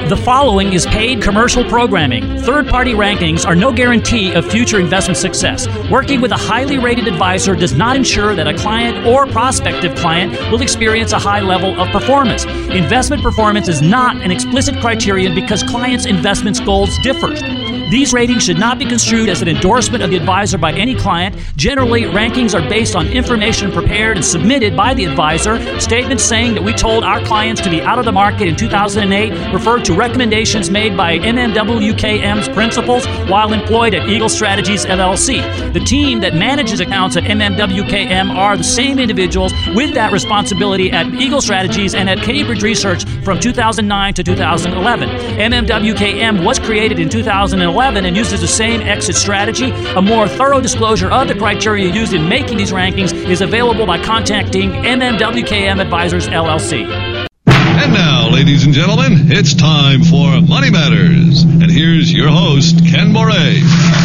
The following is paid commercial programming. Third-party rankings are no guarantee of future investment success. Working with a highly rated advisor does not ensure that a client or prospective client will experience a high level of performance. Investment performance is not an explicit criterion because clients' investment goals differ. These ratings should not be construed as an endorsement of the advisor by any client. Generally, rankings are based on information prepared and submitted by the advisor. Statements saying that we told our clients to be out of the market in 2008 refer to recommendations made by MMWKM's principals while employed at Eagle Strategies LLC. The team that manages accounts at MMWKM are the same individuals with that responsibility at Eagle Strategies and at Cambridge Research from 2009 to 2011. MMWKM was created in 2011 and uses the same exit strategy. A more thorough disclosure of the criteria used in making these rankings is available by contacting MMWKM Advisors LLC. And now, ladies and gentlemen, it's time for Money Matters. And here's your host, Ken Moray.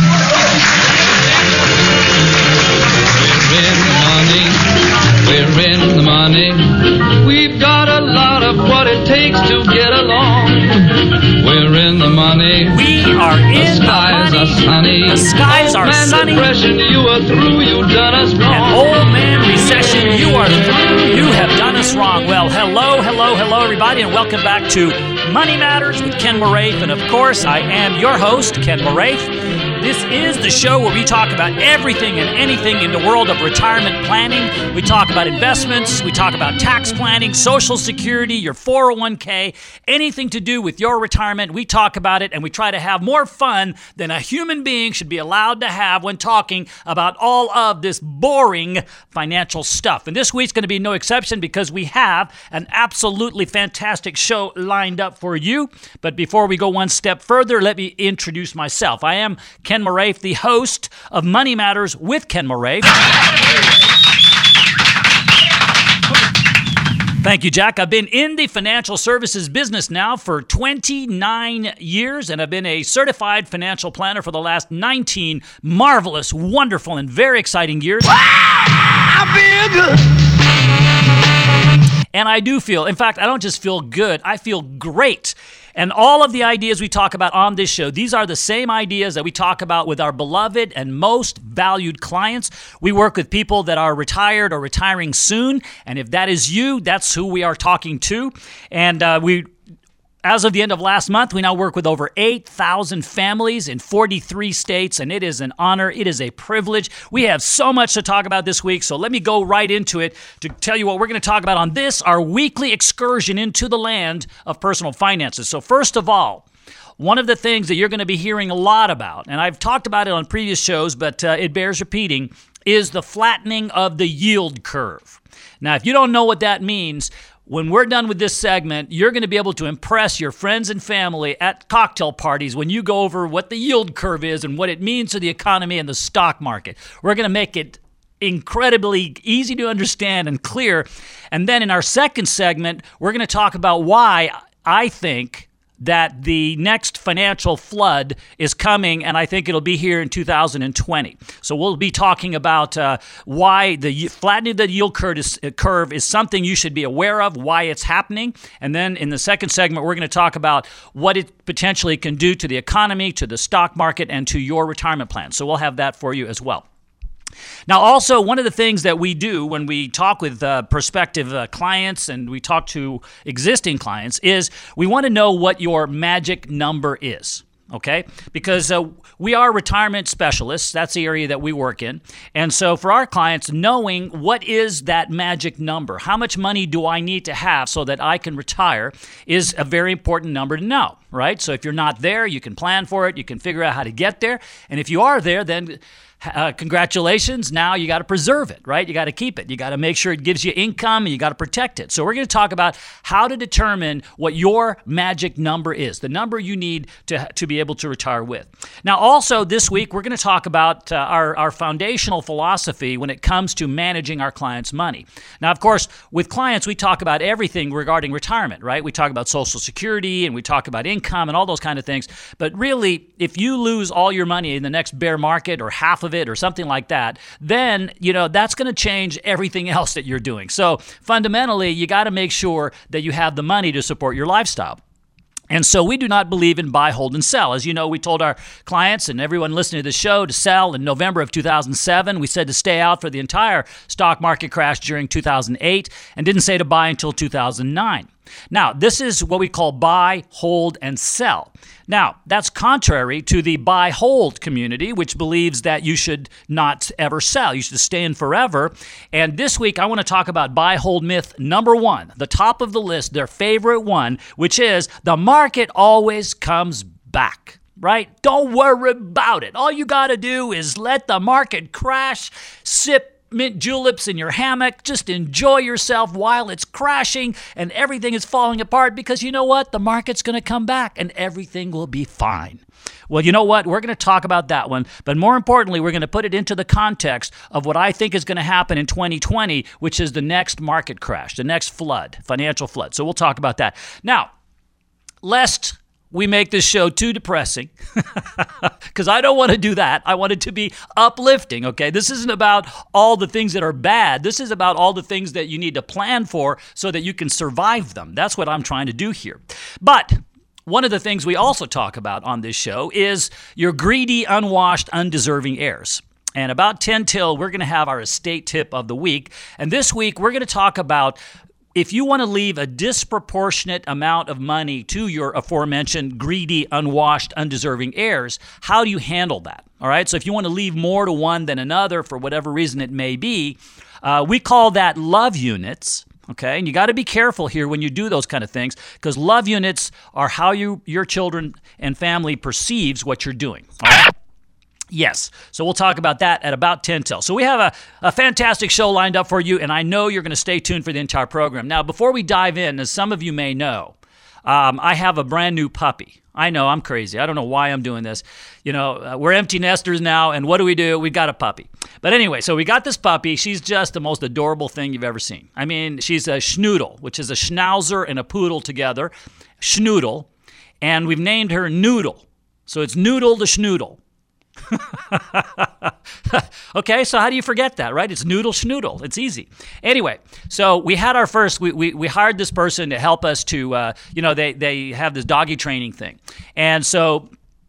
We're in the money. We've got a lot of what it takes to get along. We're in the money. We are in the money. Are sunny. The skies are sunny. Depression, you are through. You've done us wrong. And old man recession, you are through. You have done us wrong. Well, hello, everybody, and welcome back to Money Matters with Ken Moraith. And of course, I am your host, Ken Moraith. This is the show where we talk about everything and anything in the world of retirement planning. We talk about investments, we talk about tax planning, Social Security, your 401k, anything to do with your retirement. We talk about it, and we try to have more fun than a human being should be allowed to have when talking about all of this boring financial stuff. And this week's going to be no exception because we have an absolutely fantastic show lined up for you. But before we go one step further, let me introduce myself. I am Ken Moraith, the host of Money Matters with Ken Moraith. Thank you, Jack. I've been in the financial services business now for 29 years, and I've been a certified financial planner for the last 19 marvelous, wonderful, and very exciting years. I feel good. And I do feel, in fact, I don't just feel good, I feel great. And all of the ideas we talk about on this show, these are the same ideas that we talk about with our beloved and most valued clients. We work with people that are retired or retiring soon. And if that is you, that's who we are talking to. And as of the end of last month, we now work with over 8,000 families in 43 states, and it is an honor. It is a privilege. We have so much to talk about this week, so let me go right into it to tell you what we're going to talk about on this, our weekly excursion into the land of personal finances. So first of all, one of the things that you're going to be hearing a lot about, and I've talked about it on previous shows, but it bears repeating, is the flattening of the yield curve. Now, if you don't know what that means, when we're done with this segment, you're going to be able to impress your friends and family at cocktail parties when you go over what the yield curve is and what it means to the economy and the stock market. We're going to make it incredibly easy to understand and clear. And then in our second segment, we're going to talk about why I think that the next financial flood is coming, and I think it'll be here in 2020. So we'll be talking about why the flattening of the yield curve is something you should be aware of, why it's happening. And then in the second segment, we're going to talk about what it potentially can do to the economy, to the stock market, and to your retirement plan. So we'll have that for you as well. Now, also, one of the things that we do when we talk with prospective clients and we talk to existing clients is we want to know what your magic number is, okay? Because we are retirement specialists. That's the area that we work in. And so for our clients, knowing what is that magic number, how much money do I need to have so that I can retire is a very important number to know, right? So if you're not there, you can plan for it. You can figure out how to get there. And if you are there, then congratulations. Now you got to preserve it, right? You got to keep it. You got to make sure it gives you income, and you got to protect it. So we're going to talk about how to determine what your magic number is, the number you need to be able to retire with. Now, also this week, we're going to talk about our foundational philosophy when it comes to managing our clients' money. Now, of course, with clients, we talk about everything regarding retirement, right? We talk about Social Security, and we talk about income and all those kind of things. But really, if you lose all your money in the next bear market or half of it or something like that, then, that's going to change everything else that you're doing. So fundamentally, you got to make sure that you have the money to support your lifestyle. And so we do not believe in buy, hold, and sell. As you know, we told our clients and everyone listening to the show to sell in November of 2007. We said to stay out for the entire stock market crash during 2008 and didn't say to buy until 2009. Now, this is what we call buy, hold, and sell. Now, that's contrary to the buy-hold community, which believes that you should not ever sell. You should stay in forever. And this week, I want to talk about buy-hold myth number one, the top of the list, their favorite one, which is the market always comes back. Right? Don't worry about it. All you got to do is let the market crash, sip mint juleps in your hammock, just enjoy yourself while it's crashing and everything is falling apart, because you know what? The market's going to come back and everything will be fine. Well, you know what? We're going to talk about that one, but more importantly, we're going to put it into the context of what I think is going to happen in 2020, which is the next market crash, the next flood, financial flood. So we'll talk about that. Now, lest we make this show too depressing, because I don't want to do that. I want it to be uplifting, okay? This isn't about all the things that are bad. This is about all the things that you need to plan for so that you can survive them. That's what I'm trying to do here. But one of the things we also talk about on this show is your greedy, unwashed, undeserving heirs. And about 10 till, we're going to have our estate tip of the week. And this week, we're going to talk about if you want to leave a disproportionate amount of money to your aforementioned greedy, unwashed, undeserving heirs, how do you handle that? All right, so if you want to leave more to one than another for whatever reason it may be, we call that love units. Okay, and you got to be careful here when you do those kind of things, because love units are how your children and family perceives what you're doing. All right? Yes, so we'll talk about that at about 10 till. So we have a fantastic show lined up for you, and I know you're going to stay tuned for the entire program. Now, before we dive in, as some of you may know, I have a brand new puppy. I know, I'm crazy. I don't know why I'm doing this. You know, we're empty nesters now, and what do? We got a puppy. But anyway, so we got this puppy. She's just the most adorable thing you've ever seen. I mean, she's a schnoodle, which is a schnauzer and a poodle together, schnoodle, and we've named her Noodle. So it's Noodle the Schnoodle. Okay, so how do you forget that, right? It's Noodle Schnoodle. It's easy. Anyway, so we had our first, we hired this person to help us to, they have this doggy training thing. And so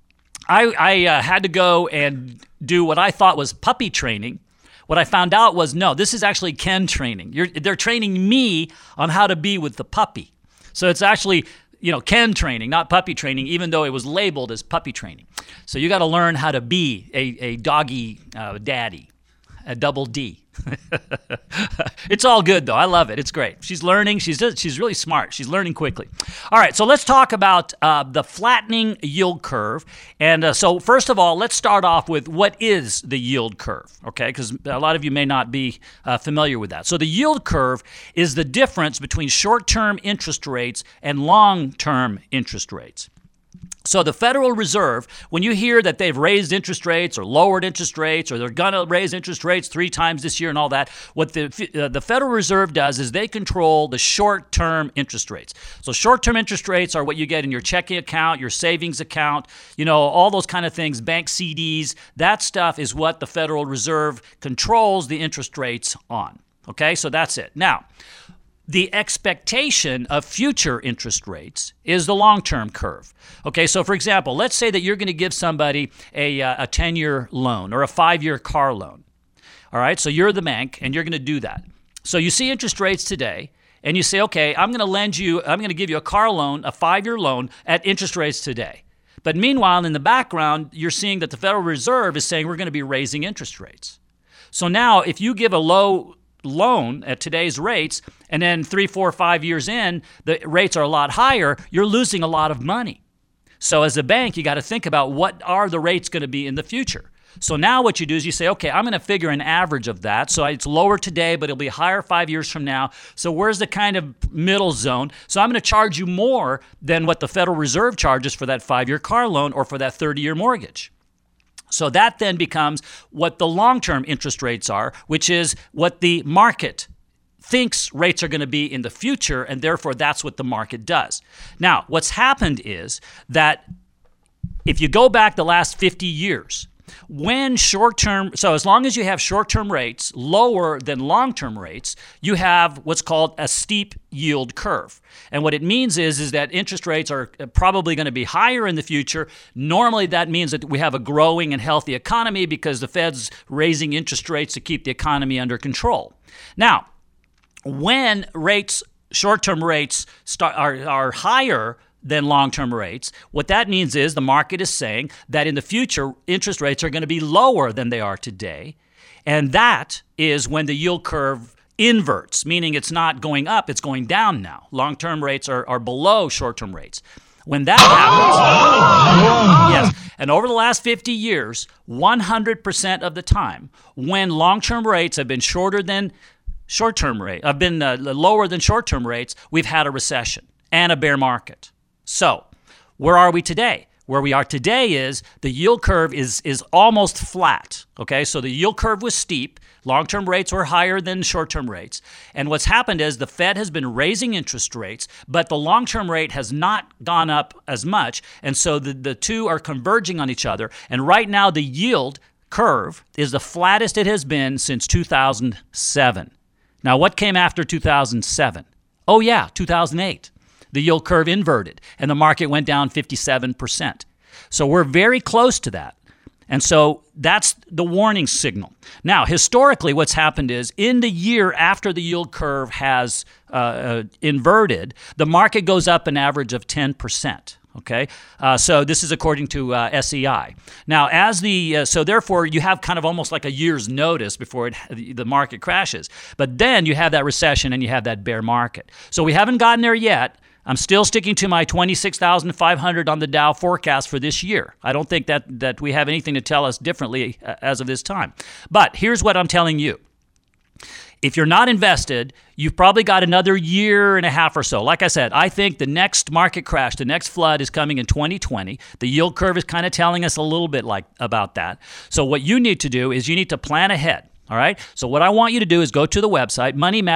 I had to go and do what I thought was puppy training. What I found out was, no, this is actually Ken training. They're training me on how to be with the puppy. So it's actually Ken training, not puppy training, even though it was labeled as puppy training. So you got to learn how to be a doggy daddy, a double D. It's all good, though. I love it. It's great. She's learning. She's really smart. She's learning quickly. All right, so let's talk about the flattening yield curve. And so first of all, let's start off with what is the yield curve, okay? Because a lot of you may not be familiar with that. So the yield curve is the difference between short-term interest rates and long-term interest rates. So the Federal Reserve, when you hear that they've raised interest rates or lowered interest rates or they're going to raise interest rates 3 times this year and all that, what the Federal Reserve does is they control the short-term interest rates. So short-term interest rates are what you get in your checking account, your savings account, all those kind of things, bank CDs. That stuff is what the Federal Reserve controls the interest rates on. Okay, so that's it. Now, the expectation of future interest rates is the long-term curve. Okay, so for example, let's say that you're going to give somebody a 10-year loan or a 5-year car loan. All right, so you're the bank and you're going to do that. So you see interest rates today and you say, okay, I'm going to give you a car loan, a 5-year loan at interest rates today. But meanwhile, in the background, you're seeing that the Federal Reserve is saying we're going to be raising interest rates. So now if you give a low loan at today's rates, and then 3, 4, 5 years in, the rates are a lot higher, you're losing a lot of money. So as a bank, you got to think about what are the rates going to be in the future. So now what you do is you say, okay, I'm going to figure an average of that. So it's lower today, but it'll be higher 5 years from now. So where's the kind of middle zone? So I'm going to charge you more than what the Federal Reserve charges for that 5-year car loan or for that 30-year mortgage. So that then becomes what the long-term interest rates are, which is what the market thinks rates are going to be in the future, and therefore that's what the market does. Now, what's happened is that if you go back the last 50 years, So as long as you have short-term rates lower than long-term rates, you have what's called a steep yield curve. And what it means is that interest rates are probably going to be higher in the future. Normally that means that we have a growing and healthy economy because the Fed's raising interest rates to keep the economy under control. Now, when short-term rates are higher than long-term rates, what that means is the market is saying that in the future, interest rates are going to be lower than they are today. And that is when the yield curve inverts, meaning it's not going up, it's going down now. Long-term rates are below short-term rates. When that happens, yes, and over the last 50 years, 100% of the time, when long-term rates have been shorter than short-term rate, have been lower than short-term rates, we've had a recession and a bear market. So, where are we today? Where we are today is the yield curve is almost flat. Okay, so the yield curve was steep. Long-term rates were higher than short-term rates. And what's happened is the Fed has been raising interest rates, but the long-term rate has not gone up as much. And so the two are converging on each other. And right now the yield curve is the flattest it has been since 2007. Now, what came after 2007? Oh, yeah, 2008. The yield curve inverted, and the market went down 57%. So we're very close to that. And so that's the warning signal. Now, historically, what's happened is in the year after the yield curve has inverted, the market goes up an average of 10%. Okay, so this is according to SEI. Now, so therefore, you have kind of almost like a year's notice before the market crashes. But then you have that recession and you have that bear market. So we haven't gotten there yet. I'm still sticking to my 26,500 on the Dow forecast for this year. I don't think that we have anything to tell us differently as of this time. But here's what I'm telling you. If you're not invested, you've probably got another year and a half or so. Like I said, I think the next market crash, the next flood is coming in 2020. The yield curve is kind of telling us a little bit about that. So what you need to do is you need to plan ahead. All right. So what I want you to do is go to the website,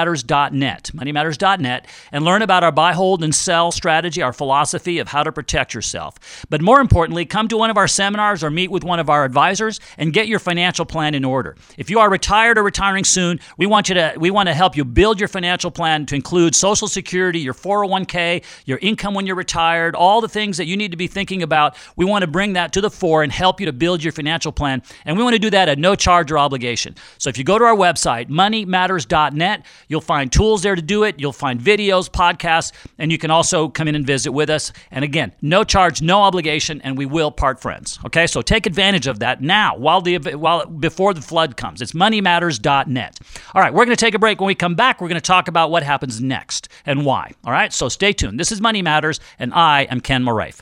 moneymatters.net, and learn about our buy, hold, and sell strategy, our philosophy of how to protect yourself. But more importantly, come to one of our seminars or meet with one of our advisors and get your financial plan in order. If you are retired or retiring soon, we want to help you build your financial plan to include Social Security, your 401k, your income when you're retired, all the things that you need to be thinking about. We want to bring that to the fore and help you to build your financial plan. And we want to do that at no charge or obligation. So if you go to our website, moneymatters.net, you'll find tools there to do it. You'll find videos, podcasts, and you can also come in and visit with us. And again, no charge, no obligation, and we will part friends. Okay, so take advantage of that now before the flood comes. It's moneymatters.net. All right, we're going to take a break. When we come back, we're going to talk about what happens next and why. All right, so stay tuned. This is Money Matters, and I am Ken Moraif.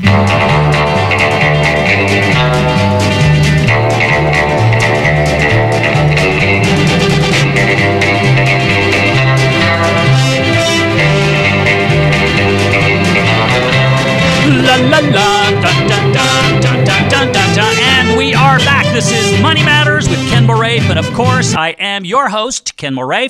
La la la, dun, dun, dun, dun, dun, dun, dun, dun. And we are back. This is Money Matters with Ken Moraif, and of course, I am your host, Ken Moraif.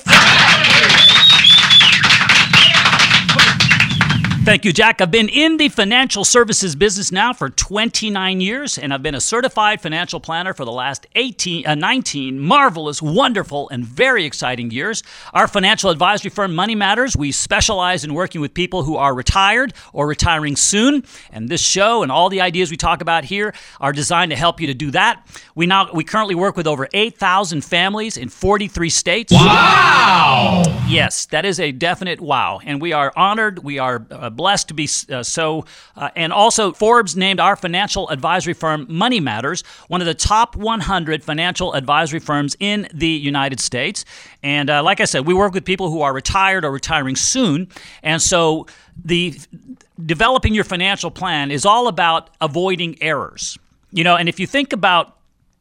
Thank you, Jack. I've been in the financial services business now for 29 years, and I've been a certified financial planner for the last 19 marvelous, wonderful, and very exciting years. Our financial advisory firm, Money Matters, we specialize in working with people who are retired or retiring soon, and this show and all the ideas we talk about here are designed to help you to do that. We currently work with over 8,000 families in 43 states. Wow! Yes, that is a definite wow, and we are honored. We are blessed to be and also Forbes named our financial advisory firm Money Matters one of the top 100 financial advisory firms in the United States. And like I said, we work with people who are retired or retiring soon. And so developing your financial plan is all about avoiding errors. And if you think about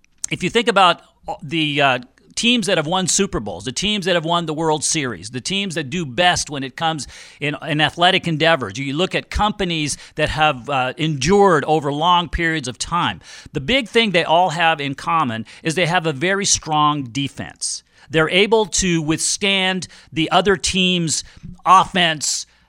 the teams that have won Super Bowls, the teams that have won the World Series, the teams that do best when it comes in athletic endeavors. You look at companies that have endured over long periods of time. The big thing they all have in common is they have a very strong defense. They're able to withstand the other team's offense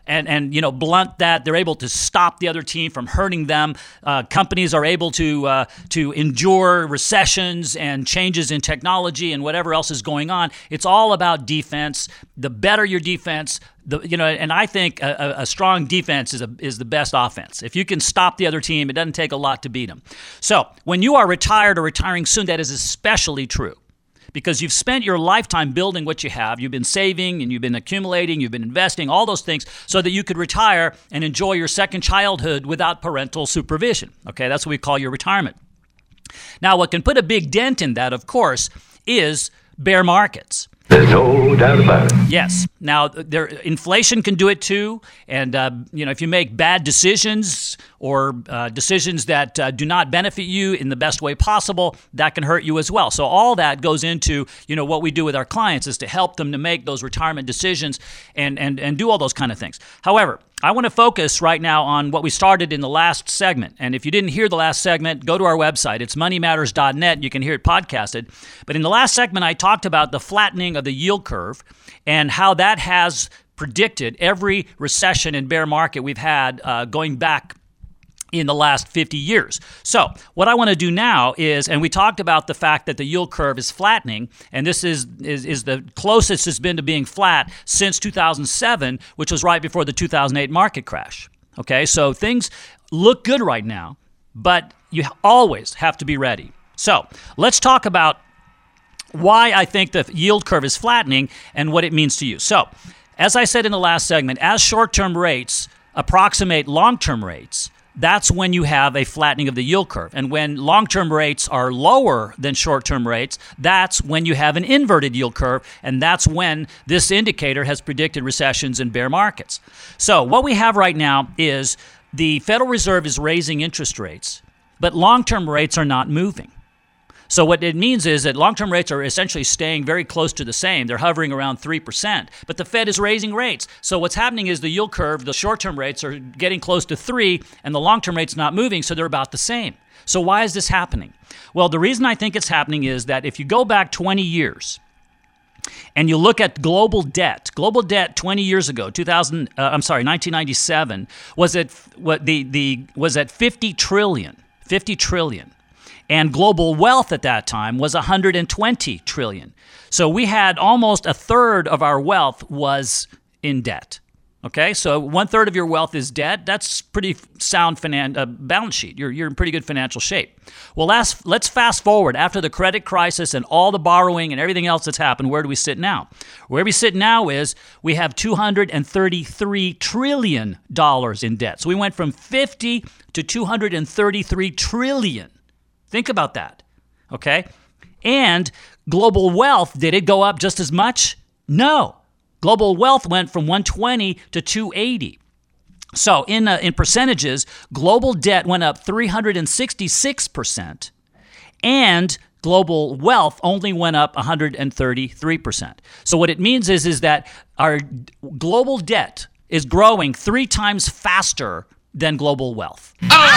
and blunt that. They're able to stop the other team from hurting them. Companies are able to endure recessions and changes in technology and whatever else is going on. It's all about defense. The better your defense, and I think a strong defense is the best offense. If you can stop the other team, it doesn't take a lot to beat them. So when you are retired or retiring soon, that is especially true, because you've spent your lifetime building what you have. You've been saving and you've been accumulating, you've been investing, all those things, so that you could retire and enjoy your second childhood without parental supervision. Okay, that's what we call your retirement. Now, what can put a big dent in that, of course, is bear markets. There's no doubt about it. Yes. Now, inflation can do it too. And, if you make bad decisions or decisions that do not benefit you in the best way possible, that can hurt you as well. So all that goes into, what we do with our clients is to help them to make those retirement decisions and do all those kind of things. However, I want to focus right now on what we started in the last segment. And if you didn't hear the last segment, go to our website. It's moneymatters.net. You can hear it podcasted. But in the last segment, I talked about the flattening of the yield curve and how that has predicted every recession and bear market we've had going back in the last 50 years. So what I want to do now is, and we talked about the fact that the yield curve is flattening, and this is the closest it's been to being flat since 2007, which was right before the 2008 market crash. Okay, so things look good right now, but you always have to be ready. So let's talk about why I think the yield curve is flattening and what it means to you. So as I said in the last segment, as short-term rates approximate long-term rates, that's when you have a flattening of the yield curve. And when long-term rates are lower than short-term rates, that's when you have an inverted yield curve, and that's when this indicator has predicted recessions and bear markets. So what we have right now is the Federal Reserve is raising interest rates, but long-term rates are not moving. So what it means is that long-term rates are essentially staying very close to the same. They're hovering around 3%, but the Fed is raising rates. So what's happening is the yield curve, the short-term rates are getting close to 3, and the long-term rate's not moving, so they're about the same. So why is this happening? Well, the reason I think it's happening is that if you go back 20 years and you look at global debt 20 years ago, 1997 was at was at 50 trillion. And global wealth at that time was 120 trillion. So we had almost a third of our wealth was in debt. Okay, so 1/3 of your wealth is debt. That's pretty sound balance sheet. You're in pretty good financial shape. Well, let's fast forward. After the credit crisis and all the borrowing and everything else that's happened, where do we sit now? Where we sit now is we have $233 trillion in debt. So we went from 50 to 233 trillion. Think about that, okay? And global wealth, did it go up just as much? No. Global wealth went from 120 to 280. So in percentages, global debt went up 366%, and global wealth only went up 133%. So what it means is that our global debt is growing 3 times faster than global wealth.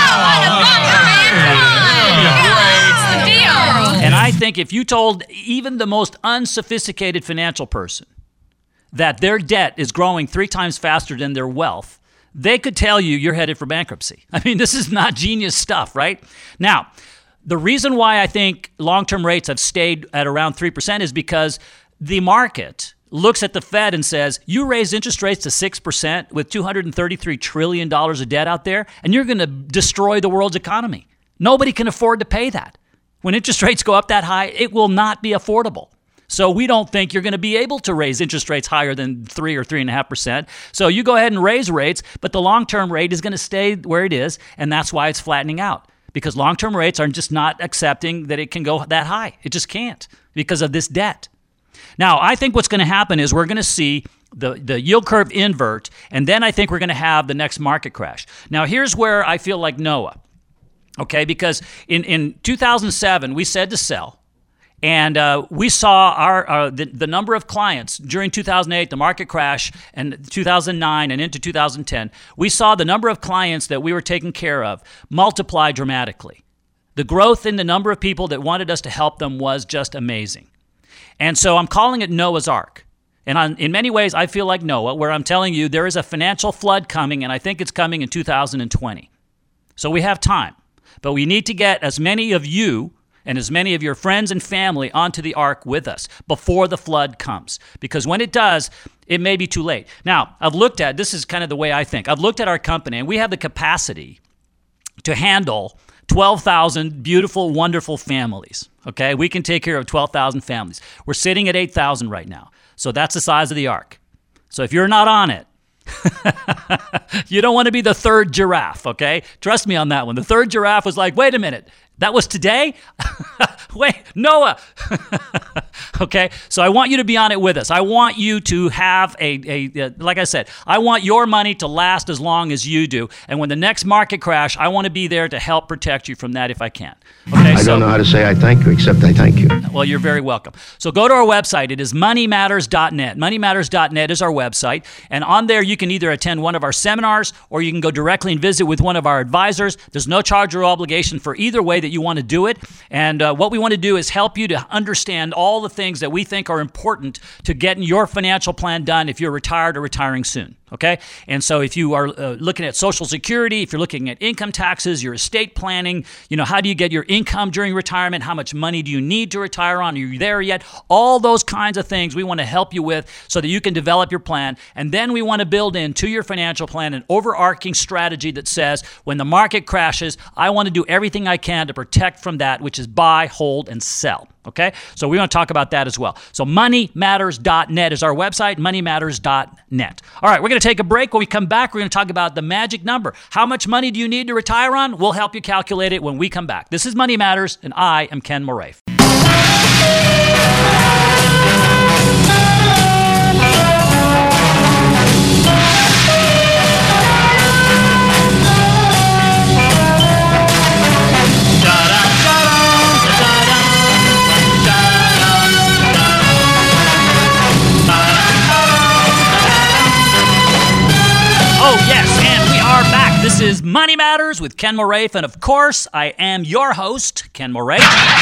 And I think if you told even the most unsophisticated financial person that their debt is growing 3 times faster than their wealth, they could tell you you're headed for bankruptcy. I mean, this is not genius stuff, right? Now, the reason why I think long-term rates have stayed at around 3% is because the market looks at the Fed and says, you raise interest rates to 6% with $233 trillion of debt out there, and you're going to destroy the world's economy. Nobody can afford to pay that. When interest rates go up that high, it will not be affordable. So we don't think you're going to be able to raise interest rates higher than 3 or 3.5%. So you go ahead and raise rates, but the long-term rate is going to stay where it is, and that's why it's flattening out. Because long-term rates are just not accepting that it can go that high. It just can't because of this debt. Now, I think what's going to happen is we're going to see the yield curve invert, and then I think we're going to have the next market crash. Now, here's where I feel like Noah, okay? Because in 2007, we said to sell, and we saw the number of clients during 2008, the market crash, and 2009 and into 2010. We saw the number of clients that we were taking care of multiply dramatically. The growth in the number of people that wanted us to help them was just amazing. And so I'm calling it Noah's Ark. And in many ways, I feel like Noah, where I'm telling you there is a financial flood coming, and I think it's coming in 2020. So we have time. But we need to get as many of you and as many of your friends and family onto the ark with us before the flood comes. Because when it does, it may be too late. Now, this is kind of the way I think. I've looked at our company, and we have the capacity to handle 12,000 beautiful, wonderful families. Okay? We can take care of 12,000 families. We're sitting at 8,000 right now. So that's the size of the ark. So if you're not on it, you don't want to be the third giraffe, okay? Trust me on that one. The third giraffe was like, wait a minute, that was today? Wait, Noah. Okay, so I want you to be on it with us. I want you to have like I said, I want your money to last as long as you do. And when the next market crash, I want to be there to help protect you from that if I can. Okay, I don't know how to say I thank you, except I thank you. Well, you're very welcome. So go to our website. It is moneymatters.net. Moneymatters.net is our website. And on there, you can either attend one of our seminars or you can go directly and visit with one of our advisors. There's no charge or obligation for either way that you want to do it. And what we want to do is help you to understand all the things that we think are important to getting your financial plan done if you're retired or retiring soon. Okay? And so if you are looking at Social Security, if you're looking at income taxes, your estate planning, how do you get your income during retirement? How much money do you need to retire on? Are you there yet? All those kinds of things we want to help you with so that you can develop your plan. And then we want to build into your financial plan an overarching strategy that says when the market crashes, I want to do everything I can to protect from that, which is buy, hold, and sell. Okay? So we want to talk about that as well. So moneymatters.net is our website, moneymatters.net. All right, we're going to take a break. When we come back, we're going to talk about the magic number. How much money do you need to retire on? We'll help you calculate it when we come back. This is Money Matters, and I am Ken Moraif. Oh, yes, and we are back. This is Money Matters with Ken Moraif, and of course, I am your host, Ken Moraif.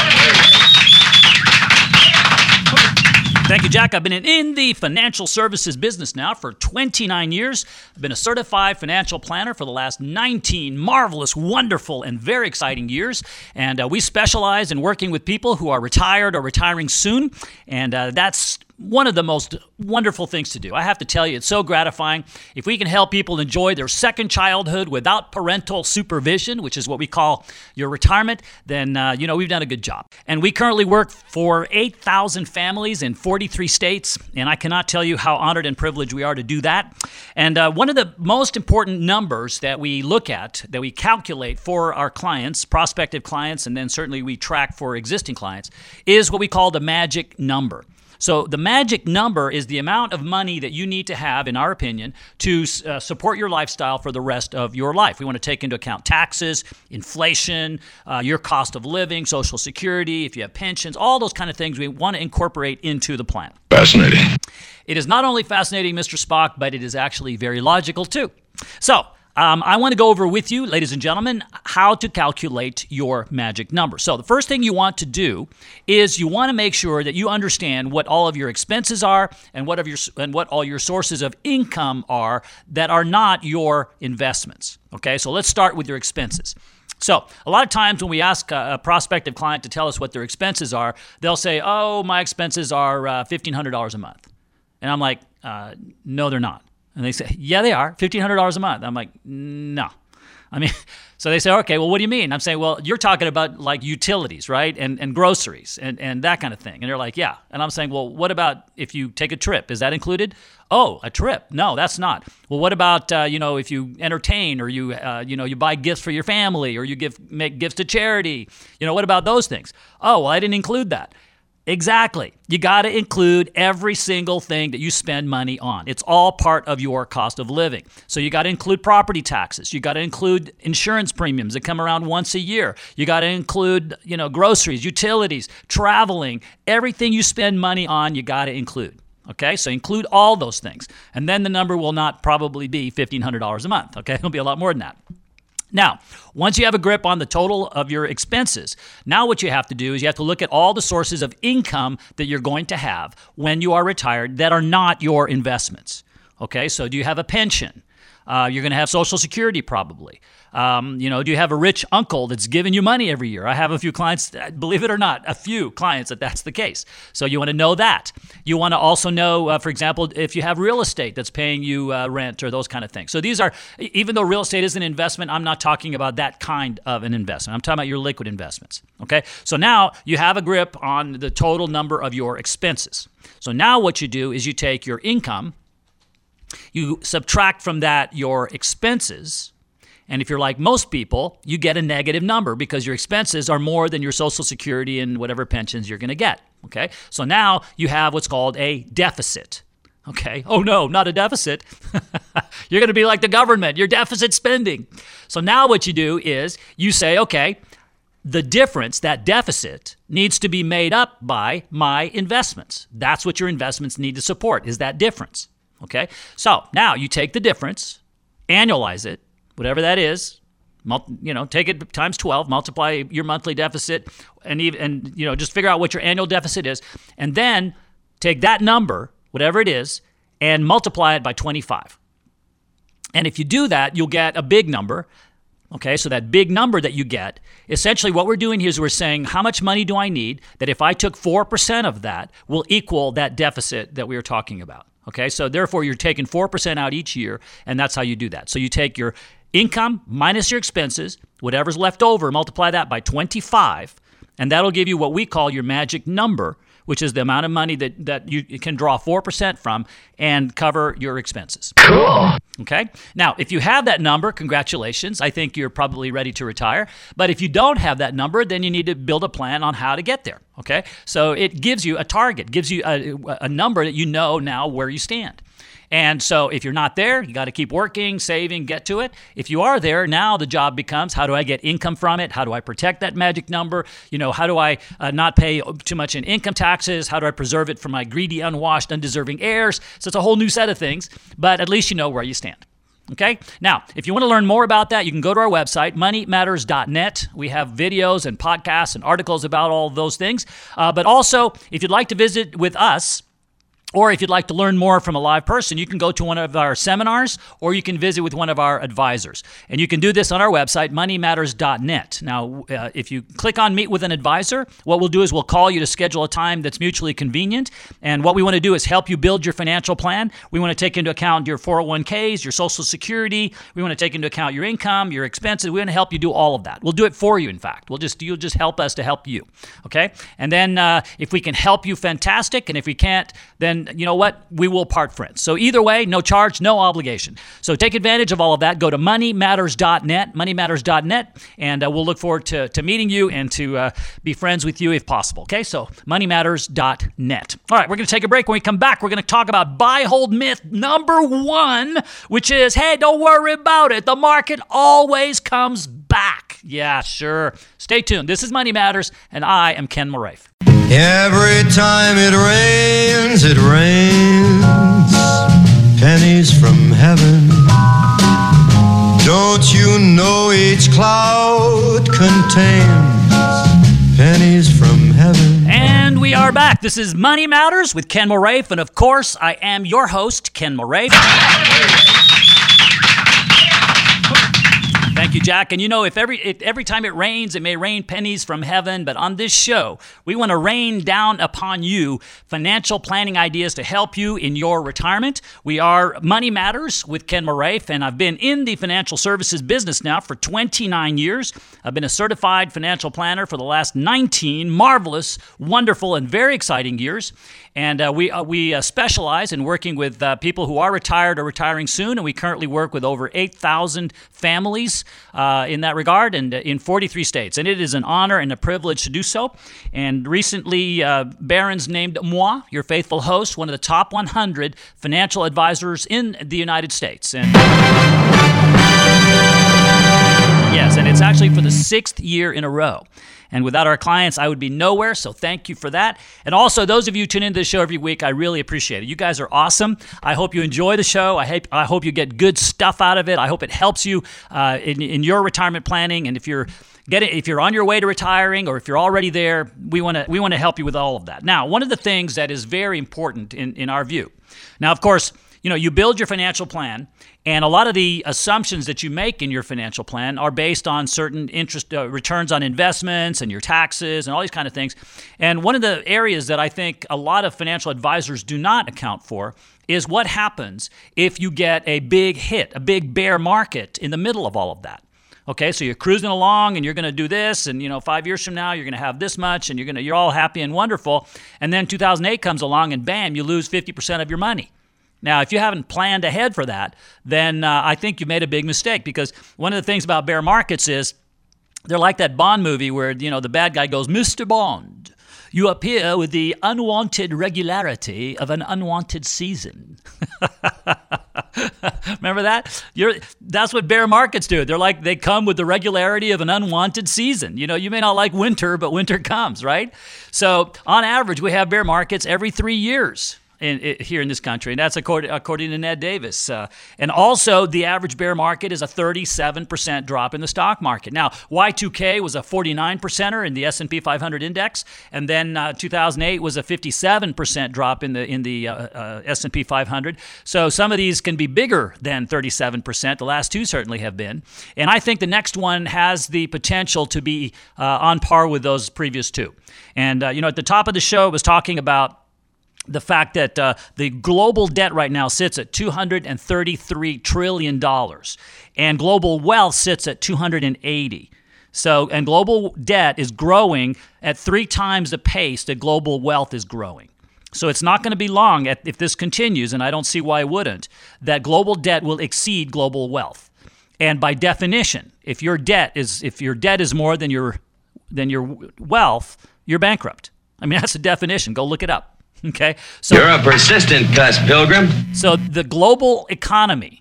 Thank you, Jack. I've been in the financial services business now for 29 years. I've been a certified financial planner for the last 19 marvelous, wonderful, and very exciting years. And we specialize in working with people who are retired or retiring soon. And that's one of the most wonderful things to do. I have to tell you, it's so gratifying. If we can help people enjoy their second childhood without parental supervision, which is what we call your retirement, then, we've done a good job. And we currently work for 8,000 families in 43 states, and I cannot tell you how honored and privileged we are to do that. And one of the most important numbers that we look at, that we calculate for our clients, prospective clients, and then certainly we track for existing clients, is what we call the magic number. So the magic number is the amount of money that you need to have, in our opinion, to support your lifestyle for the rest of your life. We want to take into account taxes, inflation, your cost of living, Social Security, if you have pensions, all those kind of things we want to incorporate into the plan. Fascinating. It is not only fascinating, Mr. Spock, but it is actually very logical too. So I want to go over with you, ladies and gentlemen, how to calculate your magic number. So the first thing you want to do is you want to make sure that you understand what all of your expenses are and what all your sources of income are that are not your investments. Okay, so let's start with your expenses. So a lot of times when we ask a prospective client to tell us what their expenses are, they'll say, oh, my expenses are $1,500 a month. And I'm like, no, they're not. And they say, yeah, they are, $1,500 a month. I'm like, no. So they say, okay, well, what do you mean? I'm saying, well, you're talking about like utilities, right? And groceries and that kind of thing. And they're like, yeah. And I'm saying, well, what about if you take a trip? Is that included? Oh, a trip. No, that's not. Well, what about, if you entertain or you buy gifts for your family or you make gifts to charity? What about those things? Oh, well, I didn't include that. Exactly. You got to include every single thing that you spend money on. It's all part of your cost of living. So you got to include property taxes. You got to include insurance premiums that come around once a year. You got to include, groceries, utilities, traveling, everything you spend money on, you got to include. Okay, so include all those things. And then the number will not probably be $1,500 a month. Okay, it'll be a lot more than that. Now, once you have a grip on the total of your expenses, now what you have to do is you have to look at all the sources of income that you're going to have when you are retired that are not your investments. Okay, so do you have a pension? You're going to have Social Security probably. Do you have a rich uncle that's giving you money every year? I have a few clients, believe it or not, a few clients that's the case. So you want to know that. You want to also know, for example, if you have real estate that's paying you rent or those kind of things. So these are, even though real estate is an investment, I'm not talking about that kind of an investment. I'm talking about your liquid investments. Okay, so now you have a grip on the total number of your expenses. So now what you do is you take your income, you subtract from that your expenses, and if you're like most people, you get a negative number because your expenses are more than your Social Security and whatever pensions you're going to get, okay? So now you have what's called a deficit, okay? Oh no, not a deficit. You're going to be like the government, you're deficit spending. So now what you do is you say, okay, the difference, that deficit, needs to be made up by my investments. That's what your investments need to support, is that difference. Okay, so now you take the difference, annualize it, whatever that is, take it times 12, multiply your monthly deficit, and just figure out what your annual deficit is, and then take that number, whatever it is, and multiply it by 25. And if you do that, you'll get a big number. Okay, so that big number that you get, essentially what we're doing here is we're saying, how much money do I need that if I took 4% of that will equal that deficit that we were talking about? Okay, so therefore you're taking 4% out each year, and that's how you do that. So you take your income minus your expenses, whatever's left over, multiply that by 25, and that'll give you what we call your magic number, which is the amount of money that you can draw 4% from and cover your expenses. Cool. Okay? Now, if you have that number, congratulations. I think you're probably ready to retire. But if you don't have that number, then you need to build a plan on how to get there. Okay? So it gives you a target, gives you a number that you know now where you stand. And so if you're not there, you got to keep working, saving, get to it. If you are there, now the job becomes, how do I get income from it? How do I protect that magic number? How do I not pay too much in income taxes? How do I preserve it from my greedy, unwashed, undeserving heirs? So it's a whole new set of things, but at least you know where you stand. Okay? Now, if you want to learn more about that, you can go to our website, moneymatters.net. We have videos and podcasts and articles about all of those things. But also, if you'd like to visit with us, or if you'd like to learn more from a live person, you can go to one of our seminars or you can visit with one of our advisors. And you can do this on our website, moneymatters.net. Now, if you click on Meet with an Advisor, what we'll do is we'll call you to schedule a time that's mutually convenient. And what we want to do is help you build your financial plan. We want to take into account your 401ks, your Social Security. We want to take into account your income, your expenses. We want to help you do all of that. We'll do it for you, in fact. You'll just help us to help you. Okay? And then if we can help you, fantastic. And if we can't, then you know what? We will part friends. So either way, no charge, no obligation. So take advantage of all of that. Go to moneymatters.net, moneymatters.net, and we'll look forward to meeting you and to be friends with you if possible. Okay, so moneymatters.net. All right, we're going to take a break. When we come back, we're going to talk about buy, hold myth number 1, which is, hey, don't worry about it. The market always comes back. Yeah, sure. Stay tuned. This is Money Matters, and I am Ken Moraif. Every time it rains, pennies from heaven. Don't you know each cloud contains pennies from heaven? And we are back. This is Money Matters with Ken Moraif, and of course, I am your host, Ken Moraif. Thank you, Jack. And if every time it rains, it may rain pennies from heaven, but on this show, we want to rain down upon you financial planning ideas to help you in your retirement. We are Money Matters with Ken Moraif, and I've been in the financial services business now for 29 years. I've been a certified financial planner for the last 19 marvelous, wonderful, and very exciting years. And we specialize in working with people who are retired or retiring soon, and we currently work with over 8,000 families in that regard, and in 43 states. And it is an honor and a privilege to do so. And recently, Barron's named moi, your faithful host, one of the top 100 financial advisors in the United States. And yes, and it's actually for the 6th year in a row. And without our clients, I would be nowhere, so thank you for that. And also, those of you who tune into the show every week, I really appreciate it. You guys are awesome. I hope you enjoy the show. I hope you get good stuff out of it. I hope it helps you in your retirement planning. And if you're on your way to retiring, or if you're already there, we want to help you with all of that. Now, one of the things that is very important in our view. Now, of course, you build your financial plan, and a lot of the assumptions that you make in your financial plan are based on certain interest returns on investments and your taxes and all these kind of things. And one of the areas that I think a lot of financial advisors do not account for is what happens if you get a big hit, a big bear market in the middle of all of that. Okay, so you're cruising along and you're going to do this, and 5 years from now you're going to have this much, and you're all happy and wonderful. And then 2008 comes along, and bam, you lose 50% of your money. Now, if you haven't planned ahead for that, then I think you made a big mistake, because one of the things about bear markets is they're like that Bond movie where, the bad guy goes, "Mr. Bond, you appear with the unwanted regularity of an unwanted season." Remember that? That's what bear markets do. They come with the regularity of an unwanted season. You may not like winter, but winter comes, right? So on average, we have bear markets every 3 years. Here in this country, and that's according to Ned Davis. And also, the average bear market is a 37% drop in the stock market. Now, Y2K was a 49%er in the S&P 500 index, and then 2008 was a 57% drop in the S&P 500. So some of these can be bigger than 37%. The last two certainly have been. And I think the next one has the potential to be on par with those previous two. And, at the top of the show, I was talking about the fact that the global debt right now sits at $233 trillion, and global wealth sits at $280. So, and global debt is growing at 3 times the pace that global wealth is growing. So it's not going to be long, if this continues, and I don't see why it wouldn't, that global debt will exceed global wealth. And by definition, if your debt is more than your wealth, you're bankrupt. I mean, that's the definition. Go look it up. Okay, so you're a persistent cuss, Pilgrim. So the global economy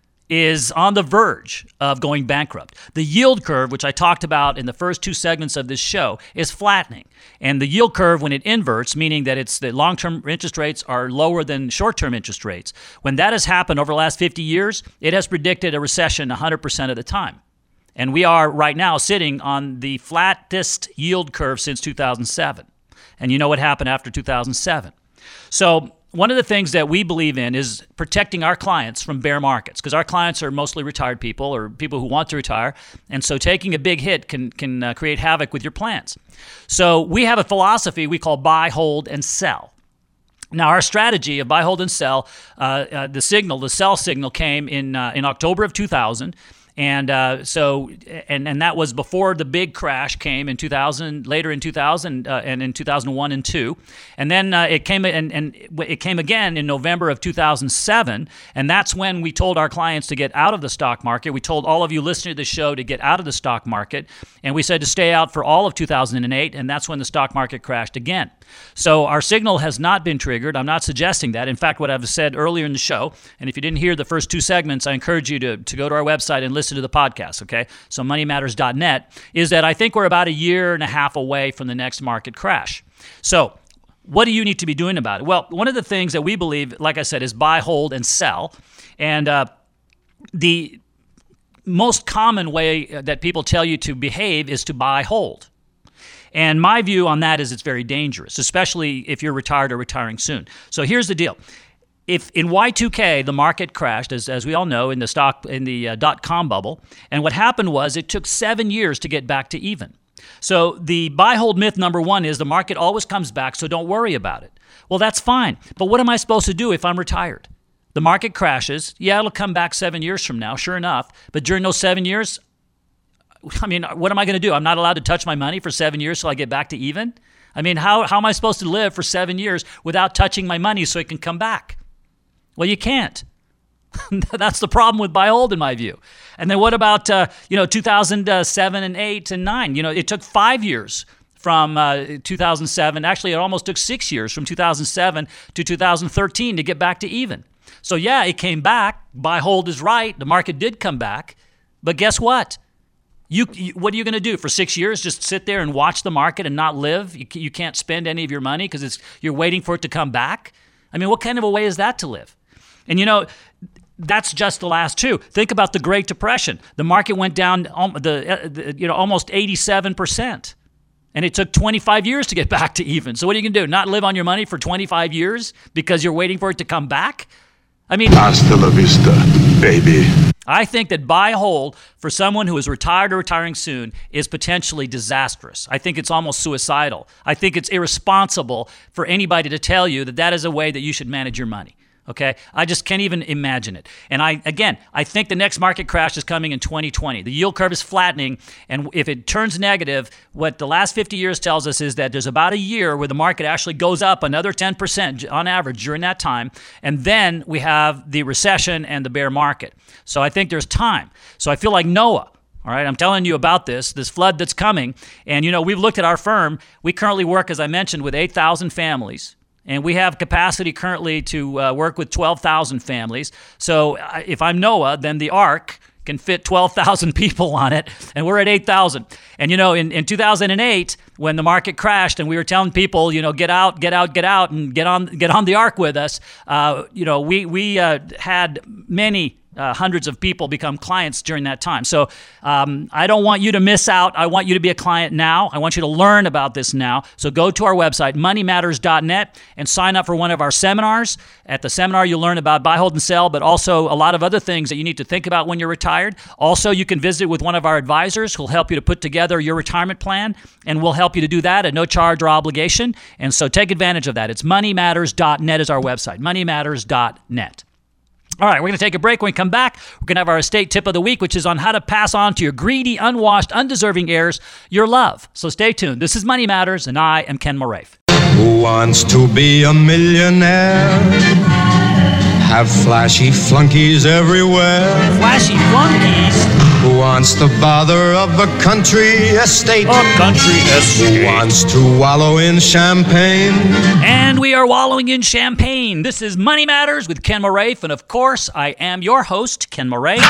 is on the verge of going bankrupt. The yield curve, which I talked about in the first 2 segments of this show, is flattening. And the yield curve, when it inverts, meaning that the long-term interest rates are lower than short-term interest rates, when that has happened over the last 50 years, it has predicted a recession 100% of the time. And we are right now sitting on the flattest yield curve since 2007. And you know what happened after 2007. So one of the things that we believe in is protecting our clients from bear markets, because our clients are mostly retired people or people who want to retire. And so taking a big hit can create havoc with your plans. So we have a philosophy we call buy, hold, and sell. Now, our strategy of buy, hold, and sell, the sell signal came in October of 2000. And that was before the big crash came in 2000, later in 2000, and in 2001 and 2. And then it came again in November of 2007, and that's when we told our clients to get out of the stock market. We told all of you listening to the show to get out of the stock market, and we said to stay out for all of 2008, and that's when the stock market crashed again. So our signal has not been triggered. I'm not suggesting that. In fact, what I've said earlier in the show, and if you didn't hear the first 2 segments, I encourage you to go to our website and listen to the podcast, okay? So moneymatters.net, is that I think we're about 1.5 years away from the next market crash. So what do you need to be doing about it? Well, one of the things that we believe, like I said, is buy, hold, and sell. And the most common way that people tell you to behave is to buy, hold. And my view on that is it's very dangerous, especially if you're retired or retiring soon. So here's the deal. If in Y2K, the market crashed, as we all know, in the dot-com bubble, and what happened was it took 7 years to get back to even. So the buy-hold myth number 1 is the market always comes back, so don't worry about it. Well, that's fine, but what am I supposed to do if I'm retired? The market crashes. Yeah, it'll come back 7 years from now, sure enough, but during those 7 years, I mean, what am I going to do? I'm not allowed to touch my money for 7 years till I get back to even? I mean, how am I supposed to live for 7 years without touching my money so it can come back? Well, you can't. That's the problem with buy hold in my view. And then what about 2007 and 8 and 9? It took 5 years from 2007. Actually, it almost took 6 years from 2007 to 2013 to get back to even. So yeah, it came back. Buy hold is right. The market did come back. But guess what? What are you going to do for 6 years? Just sit there and watch the market and not live? You can't spend any of your money because you're waiting for it to come back? I mean, what kind of a way is that to live? And that's just the last two. Think about the Great Depression. The market went down almost 87%. And it took 25 years to get back to even. So what are you going to do? Not live on your money for 25 years because you're waiting for it to come back? I mean, hasta la vista, baby. I think that buy hold for someone who is retired or retiring soon is potentially disastrous. I think it's almost suicidal. I think it's irresponsible for anybody to tell you that that is a way that you should manage your money. Okay, I just can't even imagine it. And I think the next market crash is coming in 2020. The yield curve is flattening, and if it turns negative, what the last 50 years tells us is that there's about a year where the market actually goes up another 10% on average during that time, and then we have the recession and the bear market. So I think there's time. So I feel like Noah. All right, I'm telling you about this flood that's coming. And, we've looked at our firm. We currently work, as I mentioned, with 8,000 families. And we have capacity currently to work with 12,000 families. So if I'm Noah, then the ark can fit 12,000 people on it, and we're at 8,000. And, in 2008, when the market crashed and we were telling people, get out, and get on the ark with us, we had many hundreds of people become clients during that time. So I don't want you to miss out. I want you to be a client now. I want you to learn about this now. So go to our website, moneymatters.net, and sign up for one of our seminars. At the seminar, you'll learn about buy, hold, and sell, but also a lot of other things that you need to think about when you're retired. Also, you can visit with one of our advisors who'll help you to put together your retirement plan, and we'll help you to do that at no charge or obligation. And so take advantage of that. It's moneymatters.net is our website, moneymatters.net. All right, we're going to take a break. When we come back, we're going to have our estate tip of the week, which is on how to pass on to your greedy, unwashed, undeserving heirs your love. So stay tuned. This is Money Matters, and I am Ken Moraif. Who wants to be a millionaire? Have flashy flunkies everywhere. Flashy flunkies? Who wants the bother of a country estate? A country estate. Who wants to wallow in champagne? And we are wallowing in champagne. This is Money Matters with Ken Moraif, and of course, I am your host, Ken Moraif.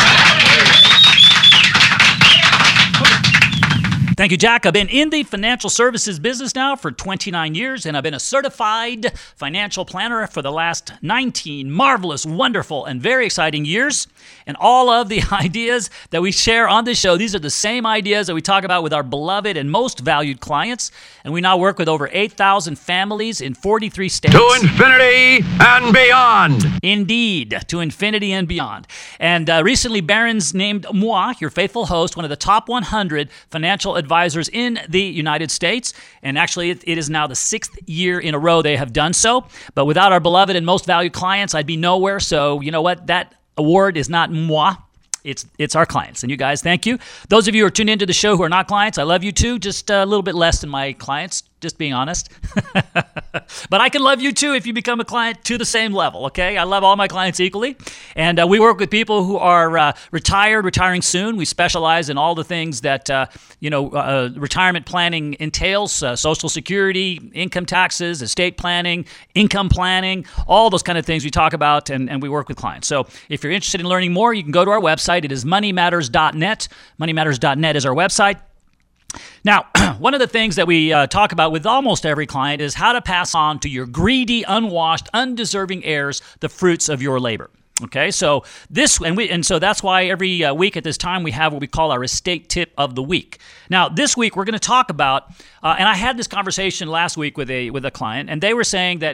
Thank you, Jack. I've been in the financial services business now for 29 years, and I've been a certified financial planner for the last 19 marvelous, wonderful, and very exciting years. And all of the ideas that we share on this show, these are the same ideas that we talk about with our beloved and most valued clients. And we now work with over 8,000 families in 43 states. To infinity and beyond. Indeed, to infinity and beyond. And recently, Barron's named moi, your faithful host, one of the top 100 financial advisors in the United States. And actually, it is now the 6th year in a row they have done so. But without our beloved and most valued clients, I'd be nowhere. So you know what? That award is not moi. It's our clients. And you guys, thank you. Those of you who are tuned into the show who are not clients, I love you too. Just a little bit less than my clients, just being honest. But I can love you too if you become a client to the same level, okay? I love all my clients equally. And we work with people who are retiring soon. We specialize in all the things that, retirement planning entails, Social Security, income taxes, estate planning, income planning, all those kind of things we talk about, and we work with clients. So if you're interested in learning more, you can go to our website. It is moneymatters.net. Moneymatters.net is our website. Now, one of the things that we talk about with almost every client is how to pass on to your greedy, unwashed, undeserving heirs the fruits of your labor. Okay, so so that's why every week at this time we have what we call our estate tip of the week. Now, this week we're going to talk about, and I had this conversation last week with a client, and they were saying that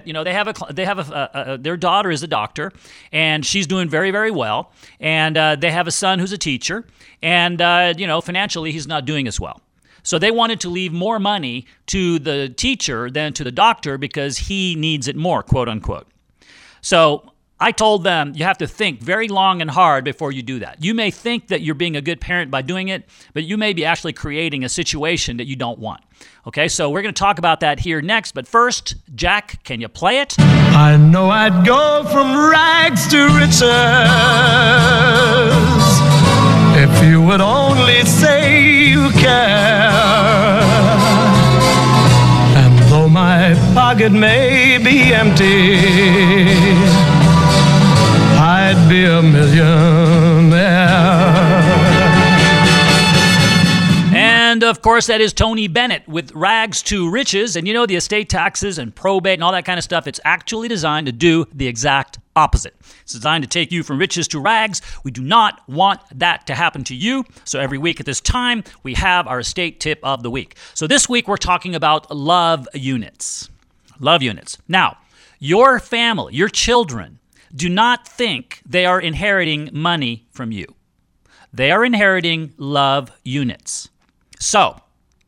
their daughter is a doctor, and she's doing very, very well, and they have a son who's a teacher, and financially he's not doing as well. So they wanted to leave more money to the teacher than to the doctor because he needs it more, quote unquote. So I told them you have to think very long and hard before you do that. You may think that you're being a good parent by doing it, but you may be actually creating a situation that you don't want. Okay, so we're going to talk about that here next. But first, Jack, can you play it? I know I'd go from rags to riches if you would only say you care. And though my pocket may be empty, I'd be a millionaire. And, of course, that is Tony Bennett with Rags to Riches. And you know, the estate taxes and probate and all that kind of stuff, it's actually designed to do the exact opposite. It's designed to take you from riches to rags. We do not want that to happen to you. So every week at this time, we have our estate tip of the week. So this week, we're talking about love units. Love units. Now, your family, your children, do not think they are inheriting money from you. They are inheriting love units. So,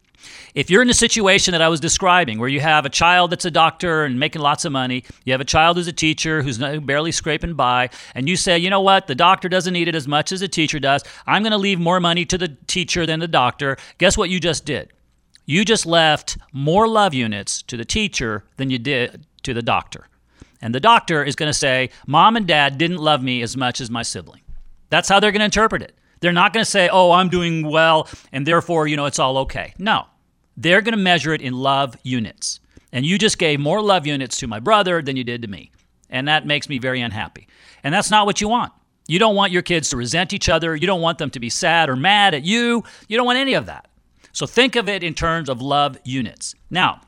if you're in a situation that I was describing where you have a child that's a doctor and making lots of money, you have a child who's a teacher who's barely scraping by, and you say, you know what, the doctor doesn't need it as much as the teacher does, I'm going to leave more money to the teacher than the doctor, guess what you just did? You just left more love units to the teacher than you did to the doctor. And the doctor is going to say, Mom and Dad didn't love me as much as my sibling. That's how they're going to interpret it. They're not going to say, oh, I'm doing well, and therefore, it's all okay. No. They're going to measure it in love units. And you just gave more love units to my brother than you did to me. And that makes me very unhappy. And that's not what you want. You don't want your kids to resent each other. You don't want them to be sad or mad at you. You don't want any of that. So think of it in terms of love units. Now,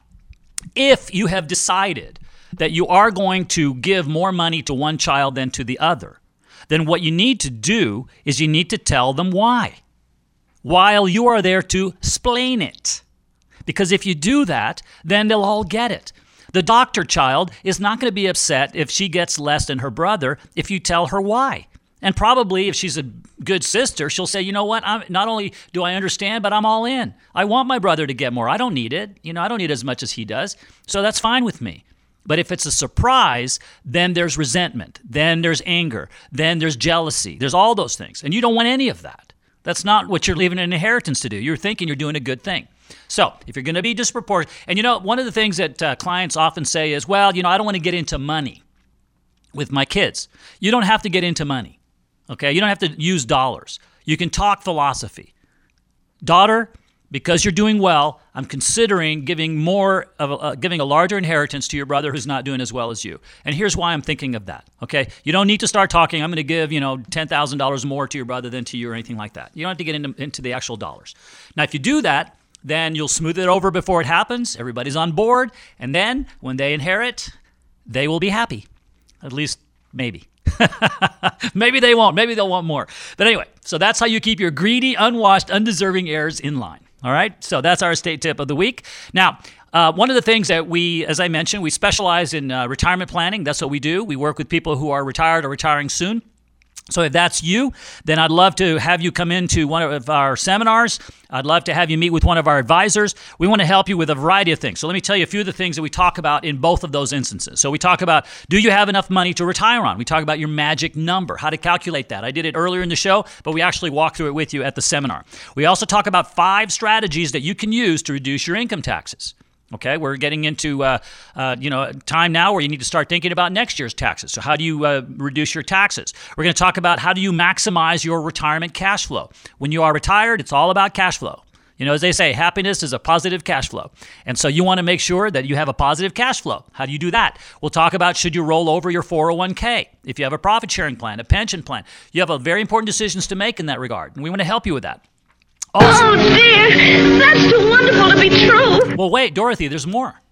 if you have decided that you are going to give more money to one child than to the other, then what you need to do is you need to tell them why, while you are there to explain it. Because if you do that, then they'll all get it. The doctor child is not going to be upset if she gets less than her brother if you tell her why. And probably if she's a good sister, she'll say, you know what, not only do I understand, but I'm all in. I want my brother to get more. I don't need it. I don't need as much as he does. So that's fine with me. But if it's a surprise, then there's resentment. Then there's anger. Then there's jealousy. There's all those things. And you don't want any of that. That's not what you're leaving an inheritance to do. You're thinking you're doing a good thing. So if you're going to be disproportionate, and one of the things that clients often say is, well, I don't want to get into money with my kids. You don't have to get into money, okay? You don't have to use dollars. You can talk philosophy. Daughter, because you're doing well, I'm considering giving a larger inheritance to your brother who's not doing as well as you. And here's why I'm thinking of that, okay? You don't need to start talking, I'm going to give, $10,000 more to your brother than to you or anything like that. You don't have to get into the actual dollars. Now, if you do that, then you'll smooth it over before it happens. Everybody's on board. And then when they inherit, they will be happy. At least maybe. Maybe they won't. Maybe they'll want more. But anyway, so that's how you keep your greedy, unwashed, undeserving heirs in line. All right? So that's our estate tip of the week. Now, one of the things that we, as I mentioned, we specialize in retirement planning. That's what we do. We work with people who are retired or retiring soon. So if that's you, then I'd love to have you come into one of our seminars. I'd love to have you meet with one of our advisors. We want to help you with a variety of things. So let me tell you a few of the things that we talk about in both of those instances. So we talk about, do you have enough money to retire on? We talk about your magic number, how to calculate that. I did it earlier in the show, but we actually walk through it with you at the seminar. We also talk about 5 strategies that you can use to reduce your income taxes. Okay, we're getting into time now where you need to start thinking about next year's taxes. So how do you reduce your taxes? We're going to talk about how do you maximize your retirement cash flow. When you are retired, it's all about cash flow. As they say, happiness is a positive cash flow. And so you want to make sure that you have a positive cash flow. How do you do that? We'll talk about should you roll over your 401k, if you have a profit sharing plan, a pension plan. You have very important decisions to make in that regard, and we want to help you with that. Also, oh, dear. That's too wonderful to be true. Well, wait, Dorothy, there's more.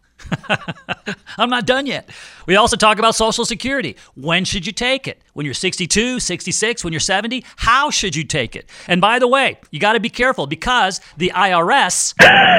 I'm not done yet. We also talk about Social Security. When should you take it? When you're 62, 66, when you're 70? How should you take it? And by the way, you got to be careful because the IRS...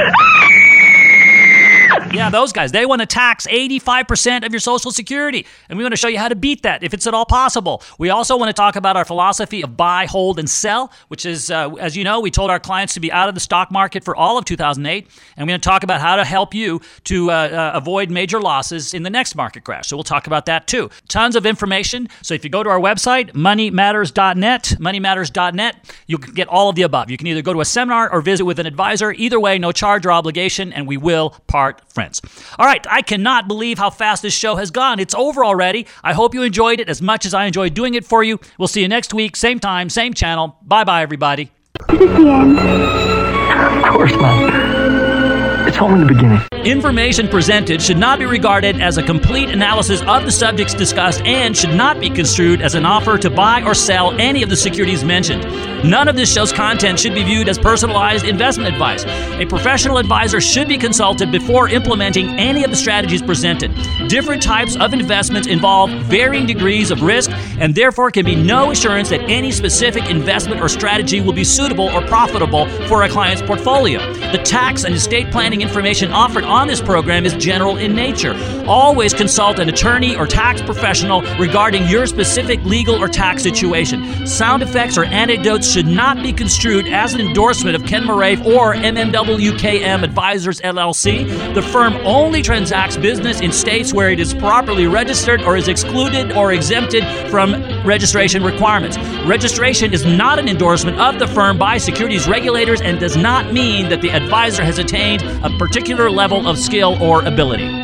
Yeah, those guys, they want to tax 85% of your Social Security. And we want to show you how to beat that if it's at all possible. We also want to talk about our philosophy of buy, hold, and sell, which is, as you know, we told our clients to be out of the stock market for all of 2008. And we're going to talk about how to help you to avoid major losses in the next market crash. So we'll talk about that too. Tons of information. So if you go to our website, moneymatters.net, you can get all of the above. You can either go to a seminar or visit with an advisor. Either way, no charge or obligation, and we will part friends. All right, I cannot believe how fast this show has gone. It's over already. I hope you enjoyed it as much as I enjoyed doing it for you. We'll see you next week, same time, same channel. Bye-bye, everybody. Is it the end? Of course not. It's only the beginning. Information presented should not be regarded as a complete analysis of the subjects discussed and should not be construed as an offer to buy or sell any of the securities mentioned. None of this show's content should be viewed as personalized investment advice. A professional advisor should be consulted before implementing any of the strategies presented. Different types of investments involve varying degrees of risk, and therefore can be no assurance that any specific investment or strategy will be suitable or profitable for a client's portfolio. The tax and estate planning information offered on this program is general in nature. Always consult an attorney or tax professional regarding your specific legal or tax situation. Sound effects or anecdotes should not be construed as an endorsement of Ken Moraif or MMWKM Advisors LLC. The firm only transacts business in states where it is properly registered or is excluded or exempted from registration requirements. Registration is not an endorsement of the firm by securities regulators and does not mean that the advisor has attained a particular level of skill or ability.